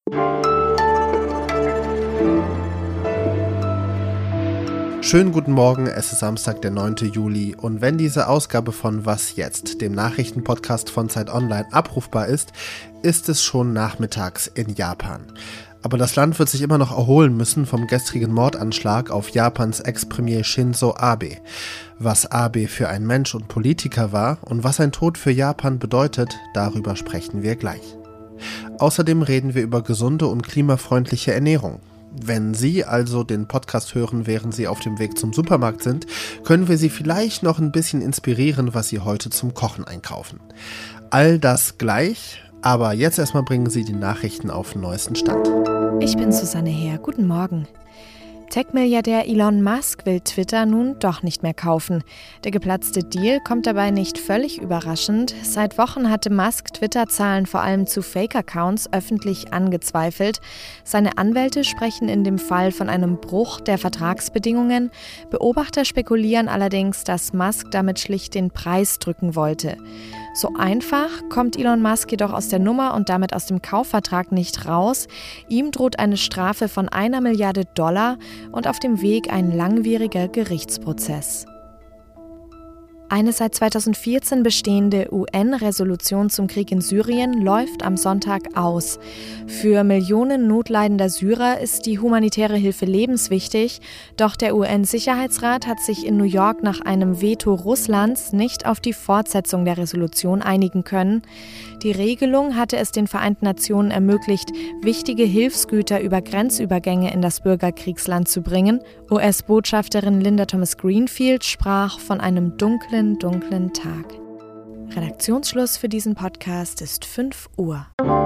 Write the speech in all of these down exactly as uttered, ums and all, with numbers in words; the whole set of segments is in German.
Schönen guten Morgen, es ist Samstag, der neunte Juli und wenn diese Ausgabe von Was jetzt, dem Nachrichtenpodcast von Zeit Online, abrufbar ist, ist es schon nachmittags in Japan. Aber das Land wird sich immer noch erholen müssen vom gestrigen Mordanschlag auf Japans Ex-Premier Shinzo Abe. Was Abe für ein Mensch und Politiker war und was sein Tod für Japan bedeutet, darüber sprechen wir gleich. Außerdem reden wir über gesunde und klimafreundliche Ernährung. Wenn Sie also den Podcast hören, während Sie auf dem Weg zum Supermarkt sind, können wir Sie vielleicht noch ein bisschen inspirieren, was Sie heute zum Kochen einkaufen. All das gleich, aber jetzt erstmal bringen Sie die Nachrichten auf den neuesten Stand. Ich bin Susanne Heer, guten Morgen. Tech-Milliardär Elon Musk will Twitter nun doch nicht mehr kaufen. Der geplatzte Deal kommt dabei nicht völlig überraschend. Seit Wochen hatte Musk Twitter-Zahlen vor allem zu Fake-Accounts öffentlich angezweifelt. Seine Anwälte sprechen in dem Fall von einem Bruch der Vertragsbedingungen. Beobachter spekulieren allerdings, dass Musk damit schlicht den Preis drücken wollte. So einfach kommt Elon Musk jedoch aus der Nummer und damit aus dem Kaufvertrag nicht raus. Ihm droht eine Strafe von einer Milliarde Dollar und auf dem Weg ein langwieriger Gerichtsprozess. Eine seit zweitausendvierzehn bestehende U N-Resolution zum Krieg in Syrien läuft am Sonntag aus. Für Millionen notleidender Syrer ist die humanitäre Hilfe lebenswichtig, doch der U N-Sicherheitsrat hat sich in New York nach einem Veto Russlands nicht auf die Fortsetzung der Resolution einigen können. Die Regelung hatte es den Vereinten Nationen ermöglicht, wichtige Hilfsgüter über Grenzübergänge in das Bürgerkriegsland zu bringen. U S-Botschafterin Linda Thomas-Greenfield sprach von einem dunklen, dunklen Tag. Redaktionsschluss für diesen Podcast ist fünf Uhr.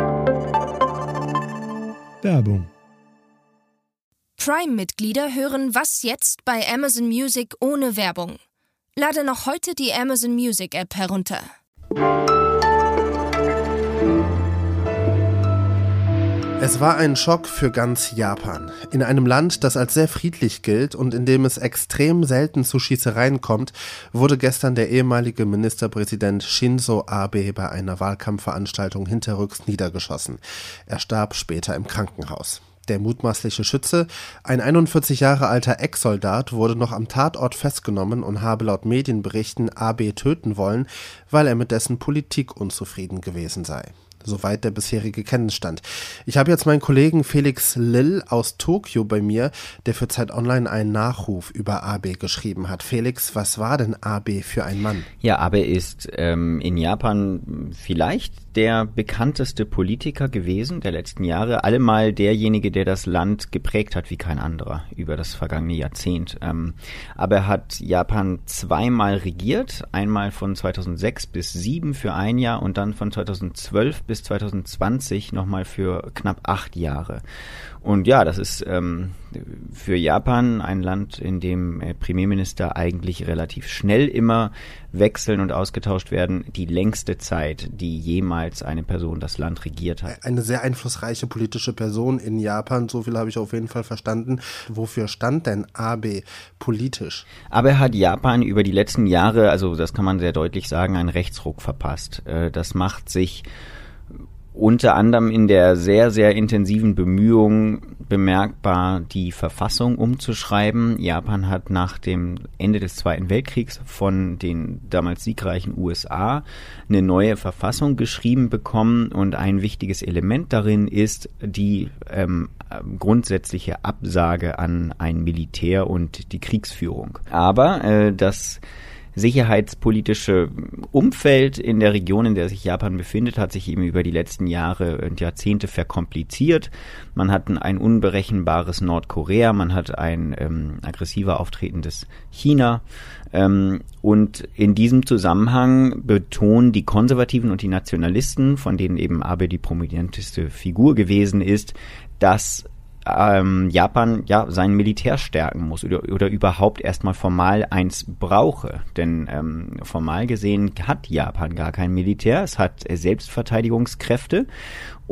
Werbung. Prime-Mitglieder hören Was jetzt bei Amazon Music ohne Werbung. Lade noch heute die Amazon Music App herunter. Es war ein Schock für ganz Japan. In einem Land, das als sehr friedlich gilt und in dem es extrem selten zu Schießereien kommt, wurde gestern der ehemalige Ministerpräsident Shinzo Abe bei einer Wahlkampfveranstaltung hinterrücks niedergeschossen. Er starb später im Krankenhaus. Der mutmaßliche Schütze, ein einundvierzig Jahre alter Ex-Soldat, wurde noch am Tatort festgenommen und habe laut Medienberichten Abe töten wollen, weil er mit dessen Politik unzufrieden gewesen sei. Soweit der bisherige Kenntnisstand. Ich habe jetzt meinen Kollegen Felix Lill aus Tokio bei mir, der für Zeit Online einen Nachruf über Abe geschrieben hat. Felix, was war denn Abe für ein Mann? Ja, Abe ist ähm, in Japan vielleicht der bekannteste Politiker gewesen der letzten Jahre. Allemal derjenige, der das Land geprägt hat wie kein anderer über das vergangene Jahrzehnt. Ähm, aber er hat Japan zweimal regiert. Einmal von zweitausendsechs bis zweitausendsieben für ein Jahr und dann von zweitausendzwölf bis zweitausendzwanzig nochmal für knapp acht Jahre. Und ja, das ist ähm, für Japan ein Land, in dem äh, Premierminister eigentlich relativ schnell immer wechseln und ausgetauscht werden, die längste Zeit, die jemals eine Person das Land regiert hat. Eine sehr einflussreiche politische Person in Japan, so viel habe ich auf jeden Fall verstanden. Wofür stand denn Abe politisch? Abe hat Japan über die letzten Jahre, also das kann man sehr deutlich sagen, einen Rechtsruck verpasst. Äh, das macht sich unter anderem in der sehr, sehr intensiven Bemühung bemerkbar, die Verfassung umzuschreiben. Japan hat nach dem Ende des Zweiten Weltkriegs von den damals siegreichen U S A eine neue Verfassung geschrieben bekommen und ein wichtiges Element darin ist die ähm, grundsätzliche Absage an ein Militär und die Kriegsführung. Aber äh, das sicherheitspolitische Umfeld in der Region, in der sich Japan befindet, hat sich eben über die letzten Jahre und Jahrzehnte verkompliziert. Man hat ein unberechenbares Nordkorea, man hat ein ähm, aggressiver auftretendes China. Ähm, und in diesem Zusammenhang betonen die Konservativen und die Nationalisten, von denen eben Abe die prominenteste Figur gewesen ist, dass Ähm, Japan ja sein Militär stärken muss oder, oder überhaupt erstmal formal eins brauche. Denn ähm, formal gesehen hat Japan gar kein Militär, es hat Selbstverteidigungskräfte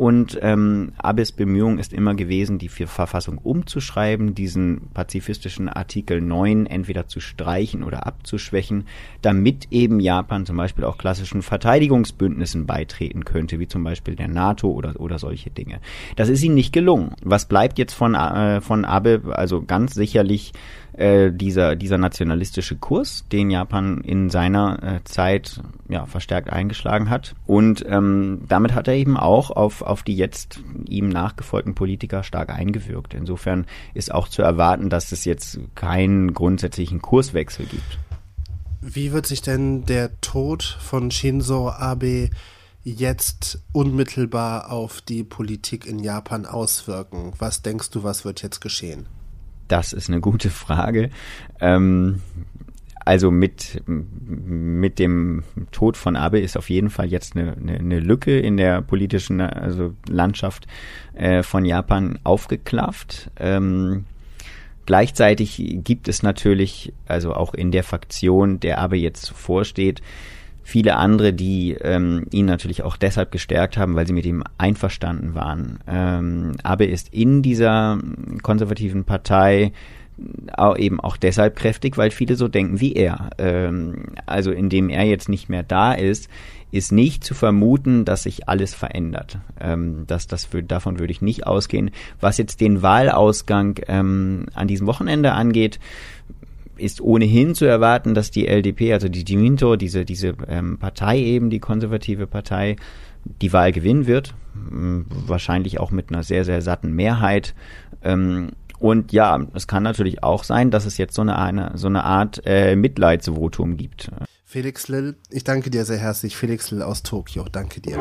Und ähm, Abes Bemühung ist immer gewesen, die Verfassung umzuschreiben, diesen pazifistischen Artikel neun entweder zu streichen oder abzuschwächen, damit eben Japan zum Beispiel auch klassischen Verteidigungsbündnissen beitreten könnte, wie zum Beispiel der NATO oder, oder solche Dinge. Das ist ihnen nicht gelungen. Was bleibt jetzt von, äh, von Abe? Also ganz sicherlich äh, dieser, dieser nationalistische Kurs, den Japan in seiner äh, Zeit ja, verstärkt eingeschlagen hat. Und ähm, damit hat er eben auch auf, auf die jetzt ihm nachgefolgten Politiker stark eingewirkt. Insofern ist auch zu erwarten, dass es jetzt keinen grundsätzlichen Kurswechsel gibt. Wie wird sich denn der Tod von Shinzo Abe jetzt unmittelbar auf die Politik in Japan auswirken? Was denkst du, was wird jetzt geschehen? Das ist eine gute Frage. Ähm, also mit, mit dem Tod von Abe ist auf jeden Fall jetzt eine, eine, eine Lücke in der politischen also Landschaft äh, von Japan aufgeklafft. Ähm, gleichzeitig gibt es natürlich, also auch in der Fraktion, der Abe jetzt vorsteht, viele andere, die ähm, ihn natürlich auch deshalb gestärkt haben, weil sie mit ihm einverstanden waren. Ähm, Abe ist in dieser konservativen Partei auch eben auch deshalb kräftig, weil viele so denken wie er. Ähm, also indem er jetzt nicht mehr da ist, ist nicht zu vermuten, dass sich alles verändert. Ähm, das, das würd, davon würde ich nicht ausgehen. Was jetzt den Wahlausgang ähm, an diesem Wochenende angeht, ist ohnehin zu erwarten, dass die L D P, also die Jiminto, diese, diese ähm, Partei eben, die konservative Partei, die Wahl gewinnen wird. Ähm, wahrscheinlich auch mit einer sehr, sehr satten Mehrheit. Ähm, und ja, es kann natürlich auch sein, dass es jetzt so eine, eine, so eine Art äh, Mitleidsvotum gibt. Felix Lill, ich danke dir sehr herzlich. Felix Lill aus Tokio, danke dir.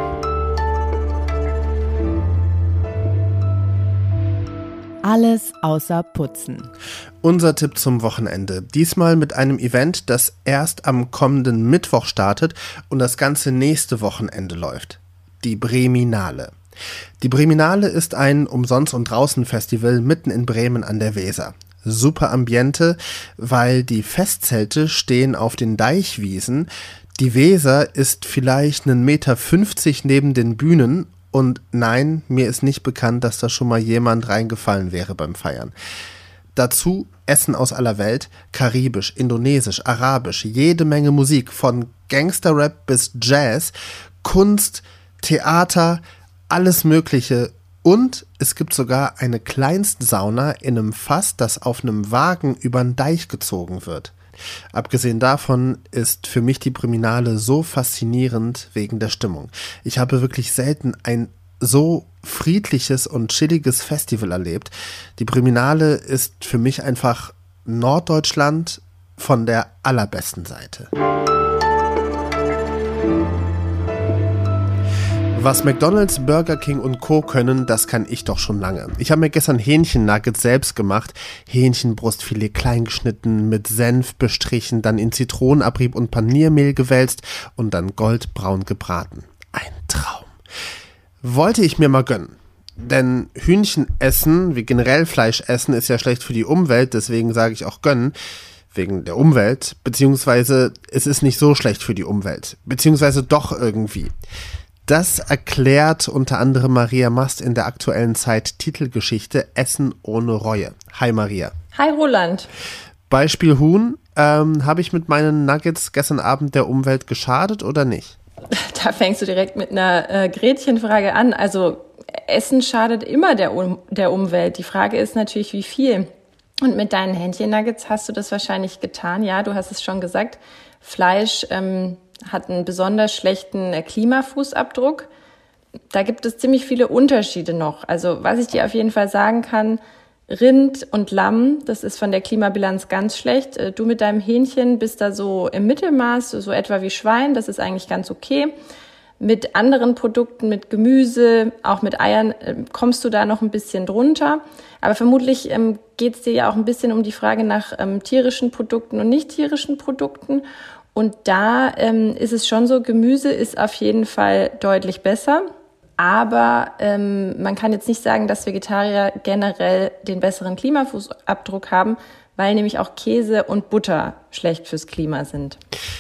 Alles außer Putzen. Unser Tipp zum Wochenende. Diesmal mit einem Event, das erst am kommenden Mittwoch startet und das ganze nächste Wochenende läuft. Die Breminale. Die Breminale ist ein Umsonst- und Draußen-Festival mitten in Bremen an der Weser. Super Ambiente, weil die Festzelte stehen auf den Deichwiesen. Die Weser ist vielleicht einen Meter fünfzig neben den Bühnen. Und nein, mir ist nicht bekannt, dass da schon mal jemand reingefallen wäre beim Feiern. Dazu Essen aus aller Welt, karibisch, indonesisch, arabisch, jede Menge Musik, von Gangsterrap bis Jazz, Kunst, Theater, alles Mögliche. Und es gibt sogar eine Kleinstsauna in einem Fass, das auf einem Wagen über den Deich gezogen wird. Abgesehen davon ist für mich die Breminale so faszinierend wegen der Stimmung. Ich habe wirklich selten ein so friedliches und chilliges Festival erlebt. Die Breminale ist für mich einfach Norddeutschland von der allerbesten Seite. Was McDonald's, Burger King und Co. können, das kann ich doch schon lange. Ich habe mir gestern Hähnchen-Nuggets selbst gemacht. Hähnchenbrustfilet klein geschnitten, mit Senf bestrichen, dann in Zitronenabrieb und Paniermehl gewälzt und dann goldbraun gebraten. Ein Traum. Wollte ich mir mal gönnen. Denn Hühnchen essen, wie generell Fleisch essen, ist ja schlecht für die Umwelt, deswegen sage ich auch gönnen. Wegen der Umwelt, beziehungsweise es ist nicht so schlecht für die Umwelt. Beziehungsweise doch irgendwie. Das erklärt unter anderem Maria Mast in der aktuellen Zeit Titelgeschichte Essen ohne Reue. Hi Maria. Hi Roland. Beispiel Huhn, ähm, habe ich mit meinen Nuggets gestern Abend der Umwelt geschadet oder nicht? Da fängst du direkt mit einer äh, Gretchenfrage an. Also Essen schadet immer der, um- der Umwelt. Die Frage ist natürlich, wie viel. Und mit deinen Hähnchen-Nuggets hast du das wahrscheinlich getan. Ja, du hast es schon gesagt. Fleisch ähm, hat einen besonders schlechten Klimafußabdruck. Da gibt es ziemlich viele Unterschiede noch. Also was ich dir auf jeden Fall sagen kann, Rind und Lamm, das ist von der Klimabilanz ganz schlecht. Du mit deinem Hähnchen bist da so im Mittelmaß, so etwa wie Schwein, das ist eigentlich ganz okay. Mit anderen Produkten, mit Gemüse, auch mit Eiern, kommst du da noch ein bisschen drunter. Aber vermutlich ähm, geht es dir ja auch ein bisschen um die Frage nach ähm, tierischen Produkten und nicht tierischen Produkten. Und da ähm, ist es schon so, Gemüse ist auf jeden Fall deutlich besser. Aber ähm, man kann jetzt nicht sagen, dass Vegetarier generell den besseren Klimafußabdruck haben, weil nämlich auch Käse und Butter schlecht fürs Klima sind.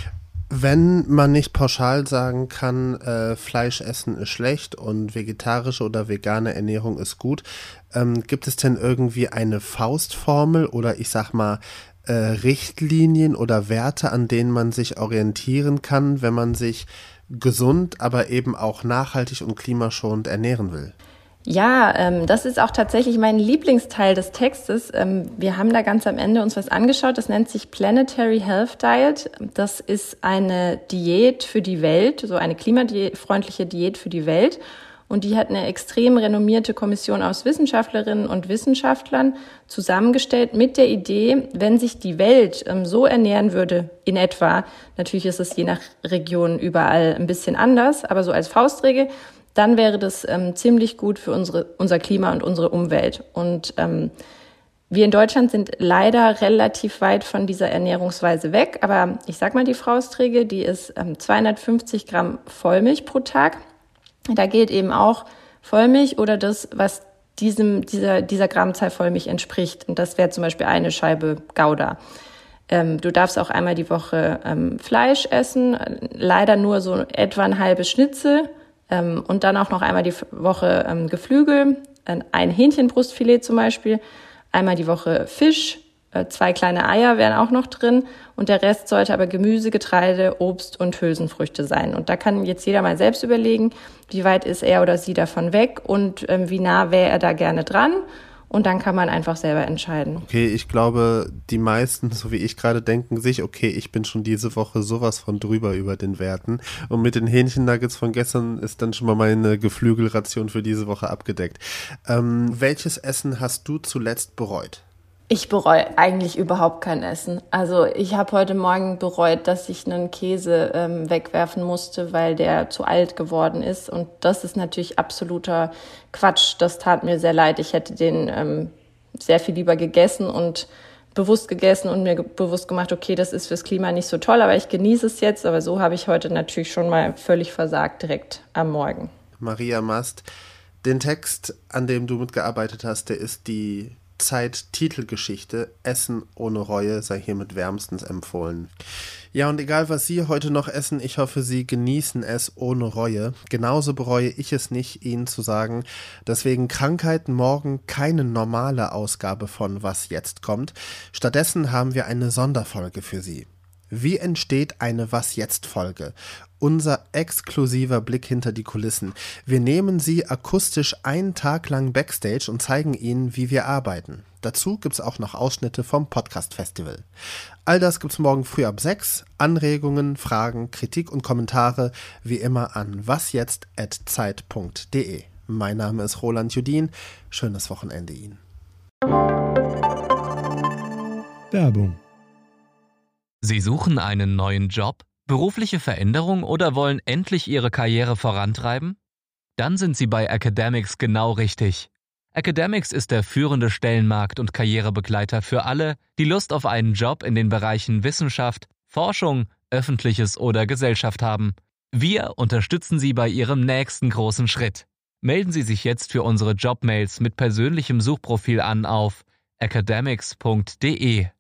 Wenn man nicht pauschal sagen kann, äh, Fleisch essen ist schlecht und vegetarische oder vegane Ernährung ist gut, ähm, gibt es denn irgendwie eine Faustformel oder ich sag mal äh, Richtlinien oder Werte, an denen man sich orientieren kann, wenn man sich gesund, aber eben auch nachhaltig und klimaschonend ernähren will? Ja, ähm, das ist auch tatsächlich mein Lieblingsteil des Textes. Ähm, wir haben da ganz am Ende uns was angeschaut, das nennt sich Planetary Health Diet. Das ist eine Diät für die Welt, so eine klimafreundliche Diät für die Welt. Und die hat eine extrem renommierte Kommission aus Wissenschaftlerinnen und Wissenschaftlern zusammengestellt mit der Idee, wenn sich die Welt ähm, so ernähren würde, in etwa, natürlich ist es je nach Region überall ein bisschen anders, aber so als Faustregel, dann wäre das ähm, ziemlich gut für unsere, unser Klima und unsere Umwelt. Und ähm, wir in Deutschland sind leider relativ weit von dieser Ernährungsweise weg. Aber ich sag mal die Faustregel, die ist ähm, zweihundertfünfzig Gramm Vollmilch pro Tag. Da gilt eben auch Vollmilch oder das, was diesem, dieser, dieser Grammzahl Vollmilch entspricht. Und das wäre zum Beispiel eine Scheibe Gouda. Ähm, du darfst auch einmal die Woche ähm, Fleisch essen, leider nur so etwa ein halbes Schnitzel. Ähm, und dann auch noch einmal die Woche ähm, Geflügel, ein Hähnchenbrustfilet zum Beispiel, einmal die Woche Fisch, äh, zwei kleine Eier wären auch noch drin und der Rest sollte aber Gemüse, Getreide, Obst und Hülsenfrüchte sein. Und da kann jetzt jeder mal selbst überlegen, wie weit ist er oder sie davon weg und ähm, wie nah wäre er da gerne dran. Und dann kann man einfach selber entscheiden. Okay, ich glaube, die meisten, so wie ich gerade, denken sich, okay, ich bin schon diese Woche sowas von drüber über den Werten. Und mit den Hähnchennuggets von gestern ist dann schon mal meine Geflügelration für diese Woche abgedeckt. Ähm, welches Essen hast du zuletzt bereut? Ich bereue eigentlich überhaupt kein Essen. Also ich habe heute Morgen bereut, dass ich einen Käse ähm, wegwerfen musste, weil der zu alt geworden ist. Und das ist natürlich absoluter Quatsch. Das tat mir sehr leid. Ich hätte den ähm, sehr viel lieber gegessen und bewusst gegessen und mir ge- bewusst gemacht, okay, das ist fürs Klima nicht so toll, aber ich genieße es jetzt. Aber so habe ich heute natürlich schon mal völlig versagt direkt am Morgen. Maria Mast, den Text, an dem du mitgearbeitet hast, der ist die Zeit-Titelgeschichte Essen ohne Reue sei hiermit wärmstens empfohlen. Ja, und egal was Sie heute noch essen, ich hoffe, Sie genießen es ohne Reue. Genauso bereue ich es nicht, Ihnen zu sagen, dass wegen Krankheiten morgen keine normale Ausgabe von Was jetzt kommt. Stattdessen haben wir eine Sonderfolge für Sie. Wie entsteht eine Was-Jetzt-Folge? Unser exklusiver Blick hinter die Kulissen. Wir nehmen Sie akustisch einen Tag lang Backstage und zeigen Ihnen, wie wir arbeiten. Dazu gibt's auch noch Ausschnitte vom Podcast-Festival. All das gibt's morgen früh ab sechs. Anregungen, Fragen, Kritik und Kommentare wie immer an wasjetzt at zeit punkt de. Mein Name ist Roland Judin. Schönes Wochenende Ihnen. Werbung. Sie suchen einen neuen Job, berufliche Veränderung oder wollen endlich Ihre Karriere vorantreiben? Dann sind Sie bei Academics genau richtig. Academics ist der führende Stellenmarkt- und Karrierebegleiter für alle, die Lust auf einen Job in den Bereichen Wissenschaft, Forschung, Öffentliches oder Gesellschaft haben. Wir unterstützen Sie bei Ihrem nächsten großen Schritt. Melden Sie sich jetzt für unsere Jobmails mit persönlichem Suchprofil an auf academics punkt de.